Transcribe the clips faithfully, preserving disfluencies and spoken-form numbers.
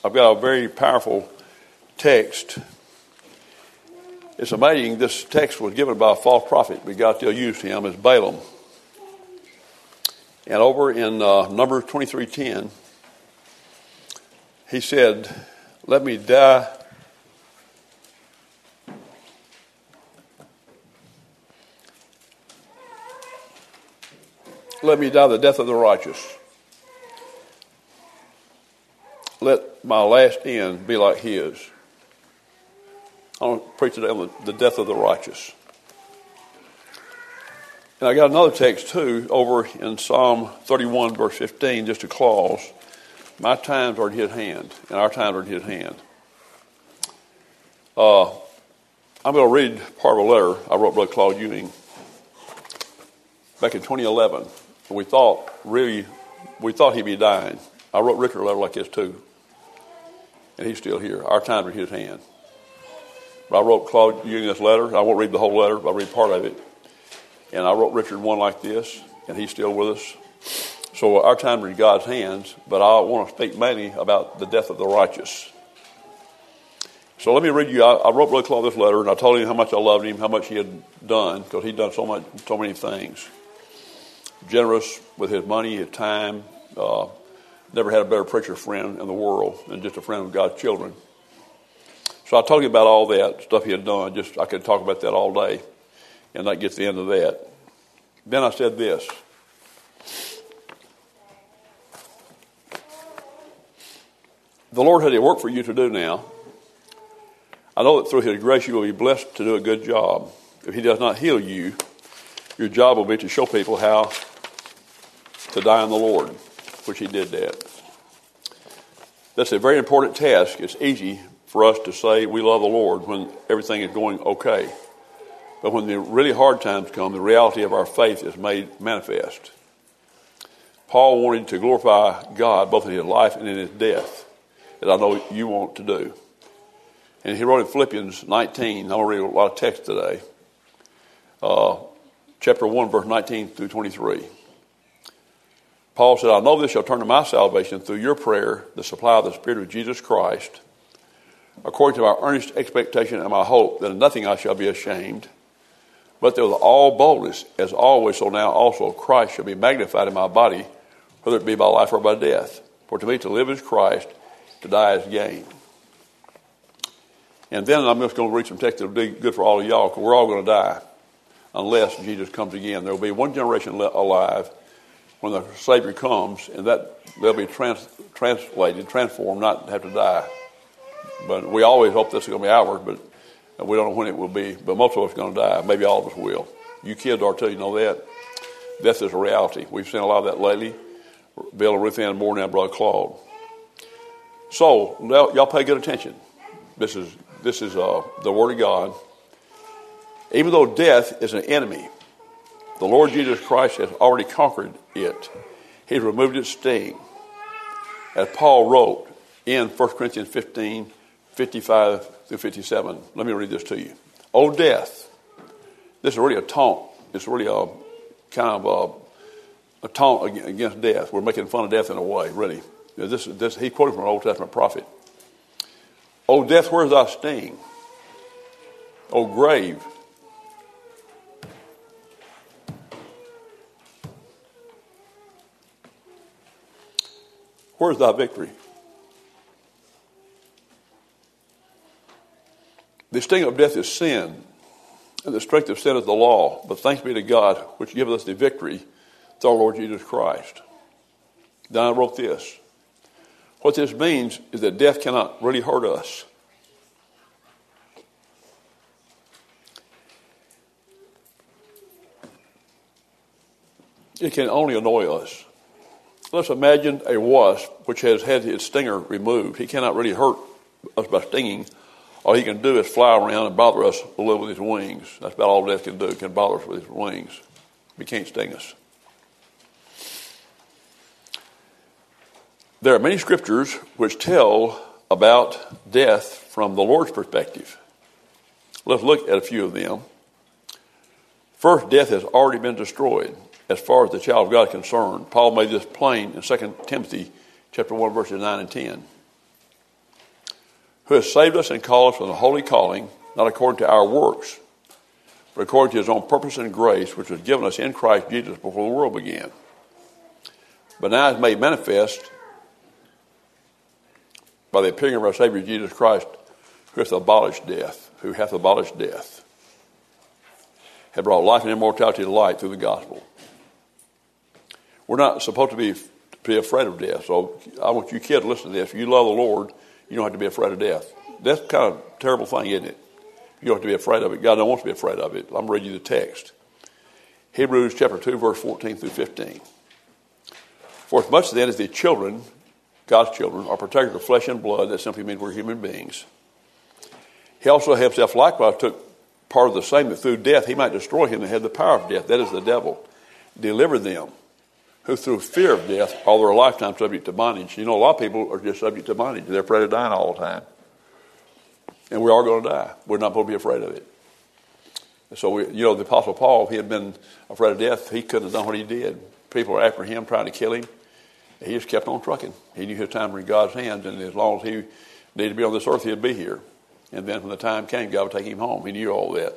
I've got a very powerful text. It's amazing this text was given by a false prophet, but God still used him as Balaam. And over in uh, Numbers twenty-three ten, he said, let me die. Let me die the death of the righteous. Let my last end be like his. I want to preach today on the, the death of the righteous. And I got another text too over in Psalm thirty-one verse fifteen, just a clause. My times are in his hand, and our times are in his hand. Uh, I'm going to read part of a letter I wrote Brother Claude Ewing back in twenty eleven. And we thought, really, we thought he'd be dying. I wrote Richard a letter like this too. And he's still here. Our times are in his hand. But I wrote Claude Ewing this letter. I won't read the whole letter, but I'll read part of it. And I wrote Richard one like this, and he's still with us. So our time is in God's hands, but I want to speak mainly about the death of the righteous. So let me read you. I, I wrote Brother Claude this letter, and I told him how much I loved him, how much he had done, because he'd done so much, so many things. Generous with his money, his time. Uh, never had a better preacher friend in the world than just a friend of God's children. So I told him about all that stuff he had done. Just I could talk about that all day, and that gets the end of that. Then I said this. The Lord has a work for you to do now. I know that through his grace you will be blessed to do a good job. If he does not heal you, your job will be to show people how to die in the Lord, which he did that. That's a very important task. It's easy for us to say we love the Lord when everything is going okay. But when the really hard times come, the reality of our faith is made manifest. Paul wanted to glorify God both in his life and in his death, as I know you want to do. And he wrote in Philippians nineteen, I'm going to read a lot of text today, uh, chapter one, verse nineteen through twenty-three. Paul said, I know this shall turn to my salvation through your prayer, the supply of the Spirit of Jesus Christ, according to our earnest expectation and my hope that in nothing I shall be ashamed, but that with all boldness, as always, so now also Christ shall be magnified in my body, whether it be by life or by death. For to me to live is Christ, to die is gain. And then I'm just going to read some text that will be good for all of y'all, because we're all going to die unless Jesus comes again. There will be one generation alive when the Savior comes, and that they'll be trans, translated, transformed, not have to die. But we always hope this is going to be ours, but we don't know when it will be. But most of us are going to die. Maybe all of us will. You kids are too, you know that. Death is a reality. We've seen a lot of that lately. Bill and Ruth Ann, more now Brother Claude. So, y'all pay good attention. This is this is uh, the Word of God. Even though death is an enemy, the Lord Jesus Christ has already conquered it. He's removed its sting. As Paul wrote in First Corinthians fifteen, fifty-five through fifty-seven. Let me read this to you. O death. This is really a taunt. It's really a kind of a, a taunt against death. We're making fun of death in a way, really. This, this, he quoted from an Old Testament prophet. O death, where's thy sting? O grave, where's thy victory? The sting of death is sin, and the strength of sin is the law. But thanks be to God, which giveth us the victory through our Lord Jesus Christ. Then I wrote this. What this means is that death cannot really hurt us. It can only annoy us. Let's imagine a wasp which has had its stinger removed. He cannot really hurt us by stinging. All he can do is fly around and bother us a little with his wings. That's about all death can do. It can bother us with his wings. He can't sting us. There are many scriptures which tell about death from the Lord's perspective. Let's look at a few of them. First, death has already been destroyed as far as the child of God is concerned. Paul made this plain in Second Timothy chapter one, verses nine and ten. who has saved us and called us from the holy calling, not according to our works, but according to his own purpose and grace, which was given us in Christ Jesus before the world began. But now is made manifest by the appearing of our Savior Jesus Christ, who hath abolished death, who hath abolished death, have brought life and immortality to light through the gospel. We're not supposed to be, to be afraid of death. So I want you kids to listen to this. If you love the Lord, you don't have to be afraid of death. That's kind of a terrible thing, isn't it? You don't have to be afraid of it. God don't want you to be afraid of it. I'm going to read you the text. Hebrews chapter two, verse fourteen through fifteen. For as much then as the children, God's children, are partakers of flesh and blood, that simply means we're human beings, he also himself likewise took part of the same, that through death he might destroy him that had the power of death, that is the devil, deliver them who through fear of death all their lifetime subject to bondage. You know, a lot of people are just subject to bondage. They're afraid of dying all the time. And we're all going to die. We're not supposed to be afraid of it. So, we, you know, the Apostle Paul, if he had been afraid of death, he couldn't have done what he did. People were after him, trying to kill him. He just kept on trucking. He knew his time was in God's hands, and as long as he needed to be on this earth, he'd be here. And then when the time came, God would take him home. He knew all that.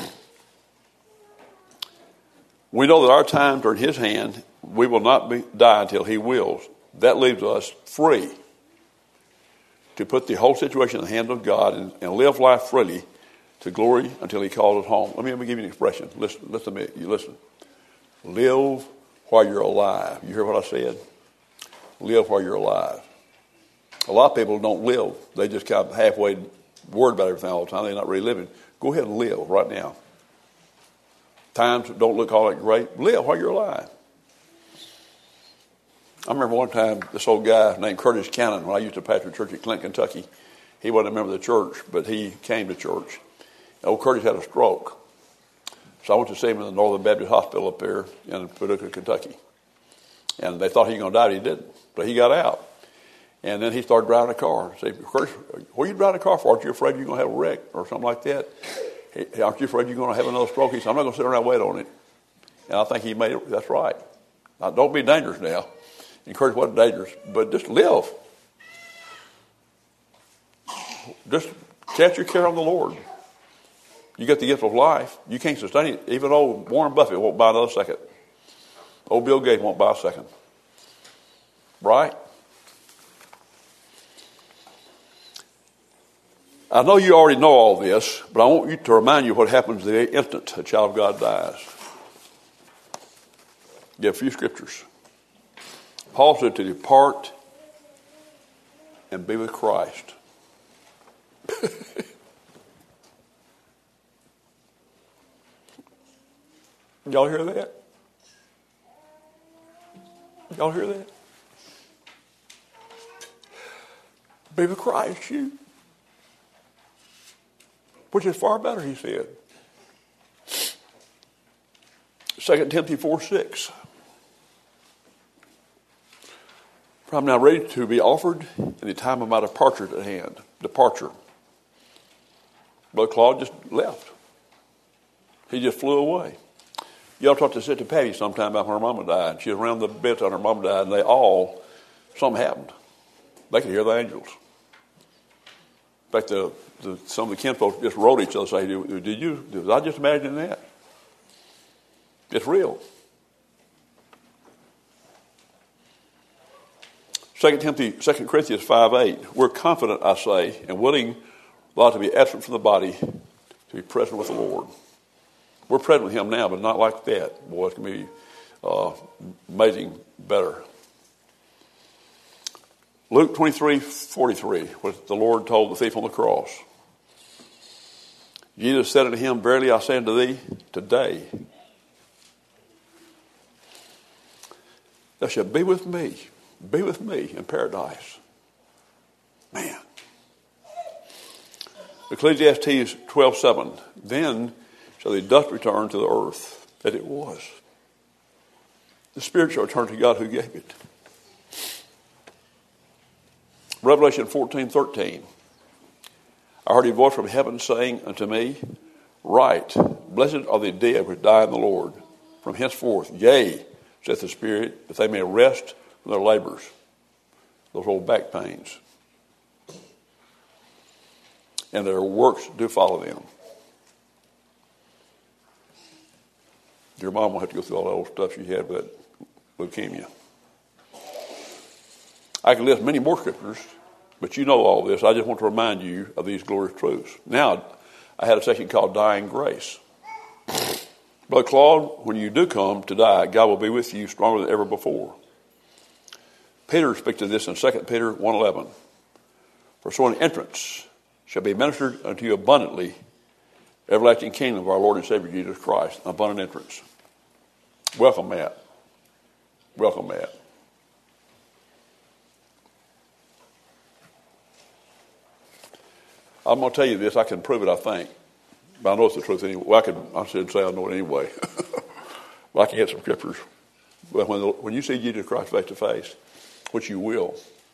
We know that our times are in his hand. We will not be, die until he wills. That leaves us free to put the whole situation in the hands of God and, and live life freely to glory until he calls us home. Let me, let me give you an expression. Listen, listen to me. You listen. Live while you're alive. You hear what I said? Live while you're alive. A lot of people don't live. They just kind of halfway worried about everything all the time. They're not really living. Go ahead and live right now. Times don't look all that great. Live while you're alive. I remember one time this old guy named Curtis Cannon, when I used to pastor a church at Clinton, Kentucky, he wasn't a member of the church, but he came to church. And old Curtis had a stroke. So I went to see him in the Northern Baptist Hospital up there in Paducah, Kentucky. And they thought he was going to die, but he didn't. But he got out. And then he started driving a car. I said, Curtis, what are you driving a car for? Aren't you afraid you're going to have a wreck or something like that? Hey, aren't you afraid you're going to have another stroke? He said, I'm not going to sit around and wait on it. And I think he made it. That's right. Now, don't be dangerous now. And Curtis wasn't dangerous, but just live. Just cast your care on the Lord. You get the gift of life. You can't sustain it. Even old Warren Buffett won't buy another second. Old Bill Gates won't buy a second. Right? I know you already know all this, but I want you to remind you what happens the instant a child of God dies. Give a few scriptures. Paul said to depart and be with Christ. Y'all hear that? Y'all hear that? Be with Christ, you. Which is far better, he said. Second Timothy four six. For I'm now ready to be offered, and the time of my departure is at hand. Departure. Brother Claude just left. He just flew away. Y'all talked to Sister Patty sometime about when her mama died. She was around the bed when her mama died, and they all, something happened. They could hear the angels. In fact, the, the, some of the kinfolk just wrote each other say, did you, did I just imagine that? It's real. Second Timothy, Second Corinthians five eight. We're confident, I say, and willing, Lord, to be absent from the body, to be present with the Lord. We're present with him now, but not like that. Boy, it's going to be uh, amazing better. Luke twenty-three forty-three, what the Lord told the thief on the cross. Jesus said unto him, verily I say unto thee, today thou shalt be with me, be with me in paradise. Man. Ecclesiastes twelve seven. Then shall the dust return to the earth that it was. The spirit shall return to God who gave it. Revelation fourteen thirteen. I heard a voice from heaven saying unto me, write, blessed are the dead which die in the Lord, from henceforth, yea, saith the Spirit, that they may rest from their labors. Those old back pains. and their works do follow them. Your mom will have to go through all that old stuff she had with that leukemia. I can list many more scriptures, but you know all this. I just want to remind you of these glorious truths. Now, I had a section called Dying Grace. Brother Claude, when you do come to die, God will be with you stronger than ever before. Peter speaks to this in Second Peter one eleven. For so an entrance shall be ministered unto you abundantly, everlasting kingdom of our Lord and Savior Jesus Christ, an abundant entrance. Welcome, Matt. Welcome, Matt. I'm going to tell you this. I can prove it, I think. But I know it's the truth anyway. Well, I, could, I shouldn't say I know it anyway. But I can get some scriptures. But when, the, when you see Jesus Christ face to face, which you will,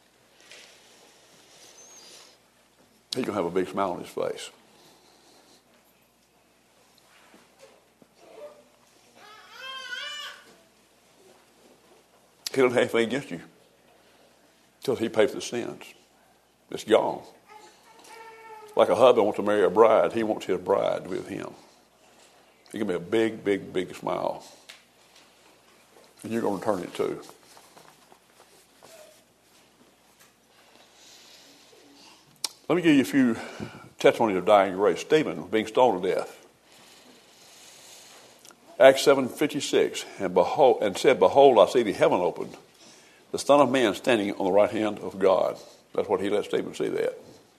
he's going to have a big smile on his face. He doesn't have anything against you until he pays for the sins. It's gone. Like a husband wants to marry a bride, he wants his bride to be with him. He can be a big, big, big smile. And you're going to return it too. Let me give you a few testimonies of dying grace. Stephen being stoned to death. Acts seven fifty-six, and behold, and said, Behold, I see the heaven opened, the Son of Man standing on the right hand of God. That's what he let Stephen see that.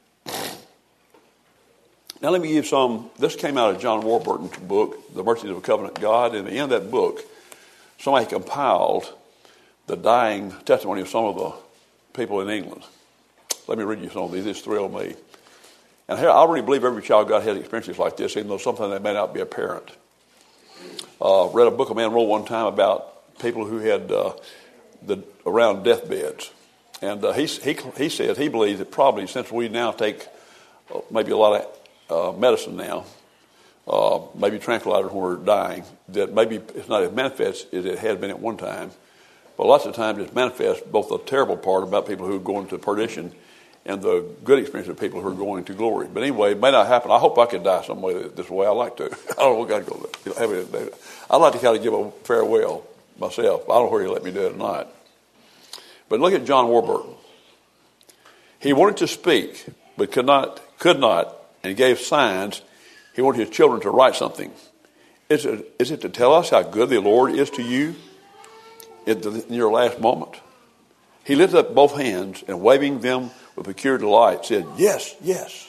Now let me give some, this came out of John Warburton's book, The Mercies of a Covenant God. And at the end of that book, somebody compiled the dying testimony of some of the people in England. Let me read you some of these. This thrilled me. And I really believe every child of God has experiences like this, even though something that may not be apparent. Uh, read a book a man wrote one time about people who had uh, the around deathbeds. And uh, he, he, he said he believes that probably since we now take uh, maybe a lot of Uh, medicine now, uh, maybe tranquilizers when we're dying, that maybe it's not as manifest as it had been at one time, but lots of times it's manifest both the terrible part about people who are going to perdition and the good experience of people who are going to glory. But anyway, it may not happen. I hope I could die some way this way. I like to. I don't know what God goes. I'd like to kind of give a farewell myself. I don't know where He'll let me do it or not. But look at John Warburton. He wanted to speak, but could not. Could not. And he gave signs. He wanted his children to write something. Is it, is it to tell us how good the Lord is to you in, the, in your last moment? He lifted up both hands and waving them with peculiar delight said, Yes, yes.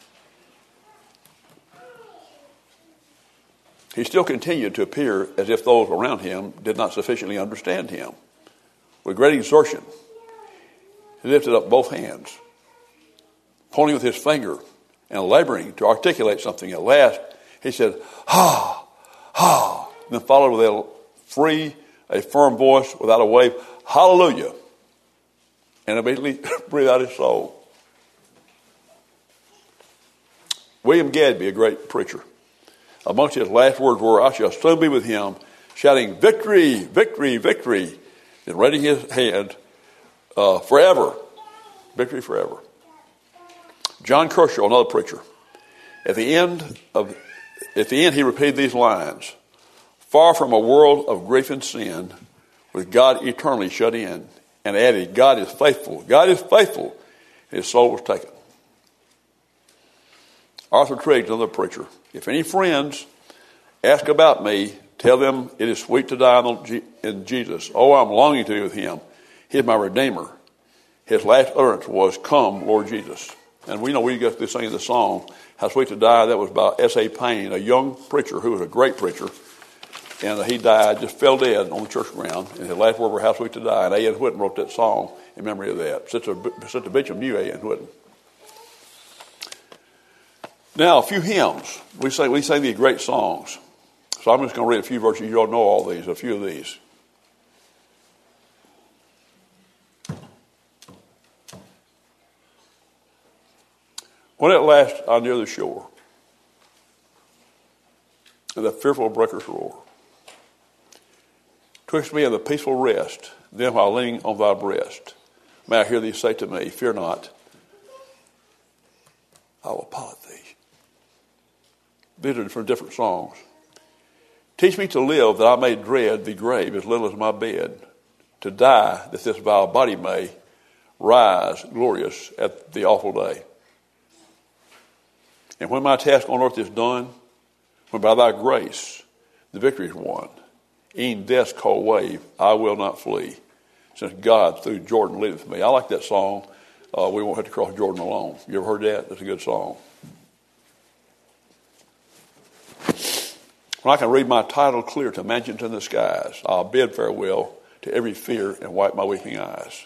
He still continued to appear as if those around him did not sufficiently understand him. With great exertion, he lifted up both hands, pointing with his finger and laboring to articulate something. At last, he said, ha, ha, and then followed with a free, a firm voice without a wave, hallelujah, and immediately breathed out his soul. William Gadby, a great preacher, amongst his last words were, I shall soon be with him, shouting, victory, victory, victory, and raising his hand, uh, forever, victory forever. John Kershaw, another preacher, at the end of, at the end he repeated these lines: far from a world of grief and sin, with God eternally shut in, and added, God is faithful, God is faithful. His soul was taken. Arthur Triggs, another preacher, if any friends ask about me, tell them it is sweet to die in Jesus. Oh, I'm longing to be with him. He is my Redeemer. His last utterance was, come, Lord Jesus. And we know we got to sing the song, How Sweet to Die. That was by S A Payne, a young preacher who was a great preacher. And he died, just fell dead on the church ground. And his last words were, How Sweet to Die. And A N Whitten wrote that song in memory of that. Sister, Sister Beecham knew A N Whitten. Now, a few hymns. We sing, we sing these great songs. So I'm just going to read a few verses. You don't know all these, a few of these. When at last I near the shore, and the fearful breakers roar, twixt me and the peaceful rest, then while leaning on thy breast, may I hear thee say to me, fear not, I will pilot thee. These are from different songs. Teach me to live that I may dread the grave as little as my bed, to die that this vile body may rise glorious at the awful day. And when my task on earth is done, when by thy grace the victory is won, e'en death's cold wave I will not flee, since God through Jordan leadeth me. I like that song, uh, We Won't Have to Cross Jordan Alone. You ever heard that? That's a good song. When I can read my title clear to mansions in the skies, I'll bid farewell to every fear and wipe my weeping eyes.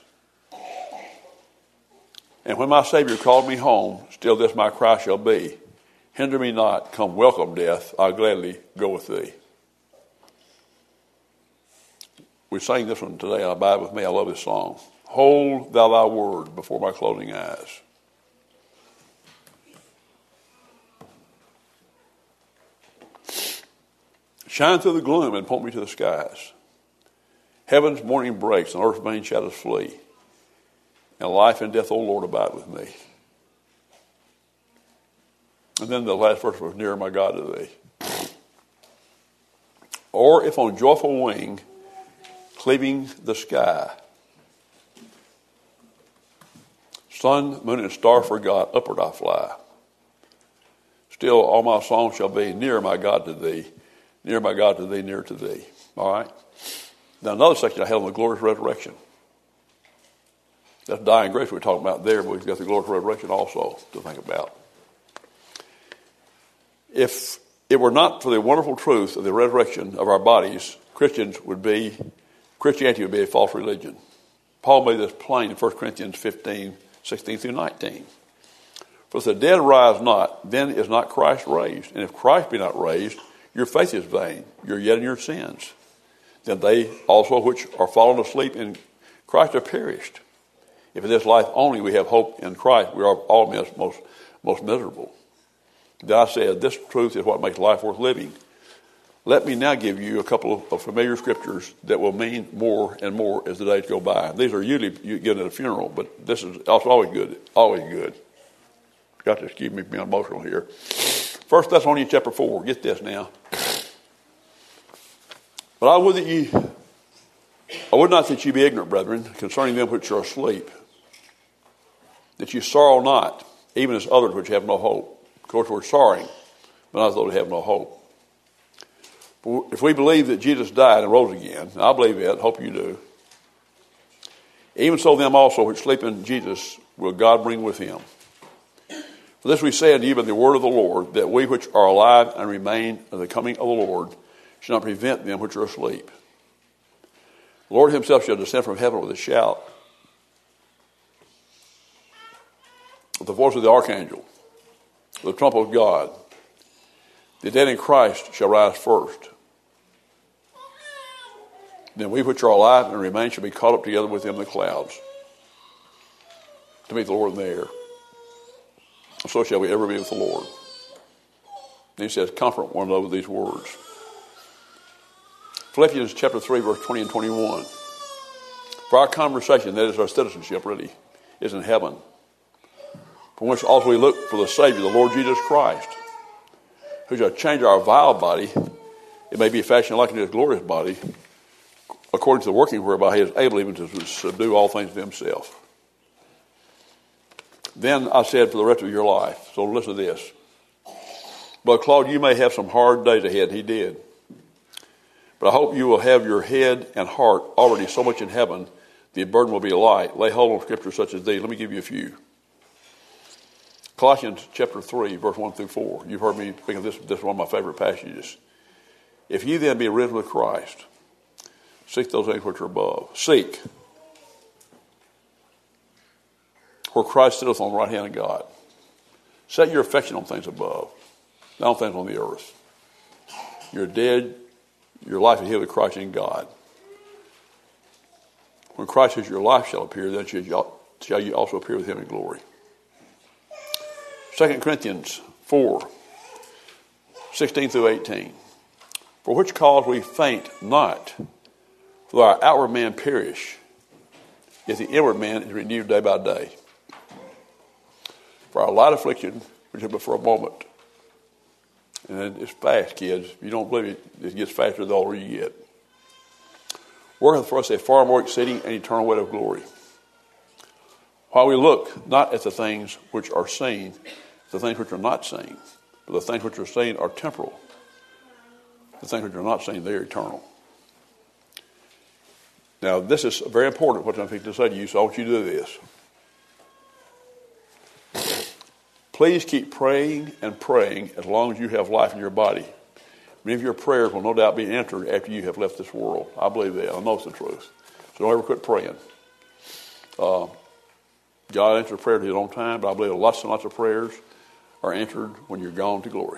And when my Savior called me home, still this my cry shall be, hinder me not, come welcome death, I'll gladly go with thee. We sang this one today, Abide with me. I love this song. Hold thou thy word before my closing eyes. Shine through the gloom and point me to the skies. Heaven's morning breaks and earth's vain shadows flee. And life and death, O Lord, abide with me. And then the last verse was, nearer my God to thee. Or if on joyful wing, cleaving the sky, sun, moon, and star forgot, upward I fly. Still all my songs shall be, near my God to thee, near my God to thee, near to thee. All right? Now another section I have on the glorious resurrection. That's dying grace we're talking about there, but we've got the glorious resurrection also to think about. If it were not for the wonderful truth of the resurrection of our bodies, Christians would be, Christianity would be a false religion. Paul made this plain in First Corinthians fifteen, sixteen through nineteen. For if the dead rise not, then is not Christ raised. And if Christ be not raised, your faith is vain. You're yet in your sins. Then they also which are fallen asleep in Christ are perished. If in this life only we have hope in Christ, we are all most, most miserable. Then I said, this truth is what makes life worth living. Let me now give you a couple of familiar scriptures that will mean more and more as the days go by. These are usually you get at a funeral, but this is also always good. Always good. Got to excuse me being emotional here. First Thessalonians chapter four. Get this now. But I would that ye, I would not that ye be ignorant, brethren, concerning them which are asleep, that ye sorrow not, even as others which have no hope. Of course, we're sorrowing, but not as though they have no hope. But if we believe that Jesus died and rose again, and I believe it, hope you do, even so them also which sleep in Jesus will God bring with him. For this we say unto you by the word of the Lord, that we which are alive and remain of the coming of the Lord shall not prevent them which are asleep. The Lord himself shall descend from heaven with a shout, with the voice of the archangel, with the trumpet of God. The dead in Christ shall rise first. Then we which are alive and remain shall be caught up together with them in the clouds to meet the Lord in the air. And so shall we ever be with the Lord. And he says, comfort one another with these words. Philippians chapter three, verse twenty and twenty-one. For our conversation, that is our citizenship really, is in heaven, from which also we look for the Savior, the Lord Jesus Christ, who shall change our vile body, it may be fashioned like in his glorious body, according to the working whereby he is able even to subdue all things to himself. Then I said, for the rest of your life, so listen to this. But Claude, you may have some hard days ahead. He did. But I hope you will have your head and heart already so much in heaven, the burden will be light. Lay hold on scriptures such as these. Let me give you a few. Colossians chapter three, verse one through four. You've heard me speak of this. This is one of my favorite passages. If ye then be risen with Christ, seek those things which are above. Seek where Christ sitteth on the right hand of God. Set your affection on things above, not on things on the earth. You're dead. Your life is hid with Christ in God. When Christ is your life shall appear, then shall you also appear with him in glory. Second Corinthians four, sixteen through eighteen. For which cause we faint not, for our outward man perish, yet the inward man is renewed day by day. For our light affliction, which is but for a moment. And it's fast, kids. If you don't believe it, it gets faster the older you get. Worketh for us a far more exceeding and eternal weight of glory. While we look not at the things which are seen, the things which are not seen, but the things which are seen are temporal. The things which are not seen, they are eternal. Now, this is very important, what I'm going to say to you, so I want you to do this. Please keep praying and praying as long as you have life in your body. Many of your prayers will no doubt be answered after you have left this world. I believe that. I know it's the truth. So don't ever quit praying. Uh, God answers prayer at his own time, but I believe lots and lots of prayers are answered when you're gone to glory.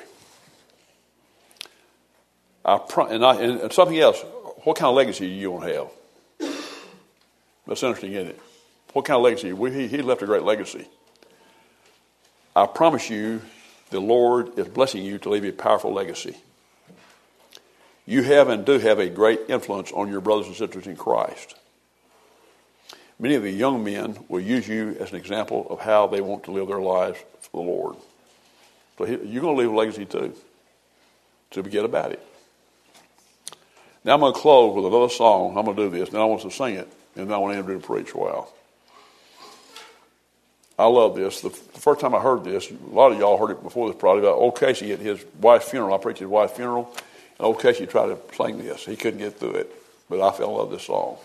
I pro- and, I, and something else, what kind of legacy do you want to have? That's interesting, isn't it? What kind of legacy? We, he, he left a great legacy. I promise you, the Lord is blessing you to leave a powerful legacy. You have and do have a great influence on your brothers and sisters in Christ. Many of the young men will use you as an example of how they want to live their lives for the Lord. So he, you're going to leave a legacy too. So forget about it. Now I'm going to close with another song. I'm going to do this. Then I want to sing it. And then I want Andrew to preach a while. I love this. The, the first time I heard this, a lot of y'all heard it before this probably, about old Casey at his wife's funeral. I preached at his wife's funeral. And old Casey tried to sing this. He couldn't get through it. But I fell in love with this song.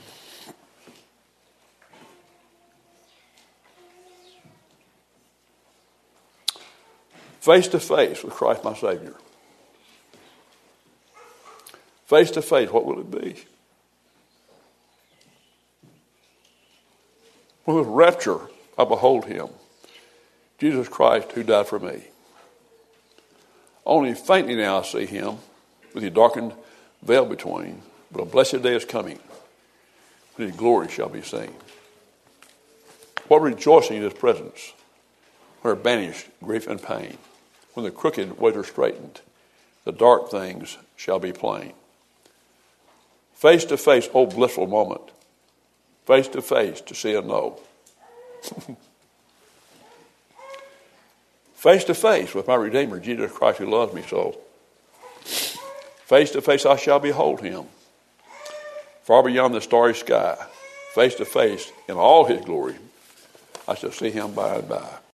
Face to face with Christ my Savior. Face to face, what will it be? With rapture, I behold him, Jesus Christ who died for me. Only faintly now I see him, with a darkened veil between, but a blessed day is coming, when his glory shall be seen. What rejoicing in his presence, where banished grief and pain, when the crooked ways are straightened, the dark things shall be plain. Face to face, oh blissful moment, face to face to see and know. Face to face with my Redeemer, Jesus Christ, who loves me so. Face to face I shall behold him, far beyond the starry sky. Face to face in all his glory, I shall see him by and by.